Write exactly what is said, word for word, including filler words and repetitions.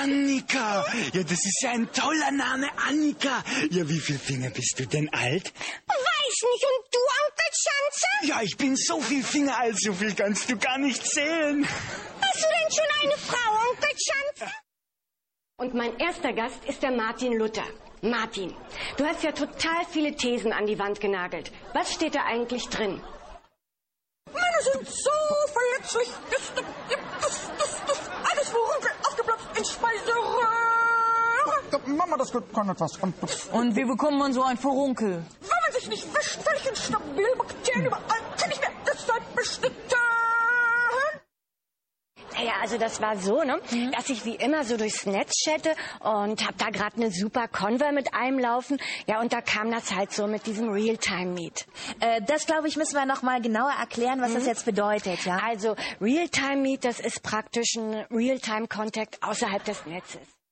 Annika. Ja, das ist ja ein toller Name, Annika. Ja, wie viele Finger bist du denn alt? Weiß nicht. Und du, Onkel Schanze? Ja, ich bin so viel Finger alt, so viel kannst du gar nicht zählen. Hast du denn schon eine Frau, Onkel Schanze? Und mein erster Gast ist der Martin Luther. Martin, du hast ja total viele Thesen an die Wand genagelt. Was steht da eigentlich drin? Männer sind so verletzlich. Das, das, das, das, das alles Furunkel aufgeplatzt in Speiseröhre. Mama, das kann etwas. Und wie bekommt man so ein Furunkel? Wenn man sich nicht wäscht, völlig instabil, Bakterien überall, kann ich mir deshalb bestimmt. Ja, also das war so, ne, mhm. dass ich wie immer so durchs Netz chatte und hab da gerade eine super Conver mit einem laufen. Ja, und da kam das halt so mit diesem Realtime-Meet. Äh, das, glaube ich, müssen wir noch mal genauer erklären, was mhm. das jetzt bedeutet, ja? Also Realtime-Meet, das ist praktisch ein Realtime-Contact außerhalb des Netzes.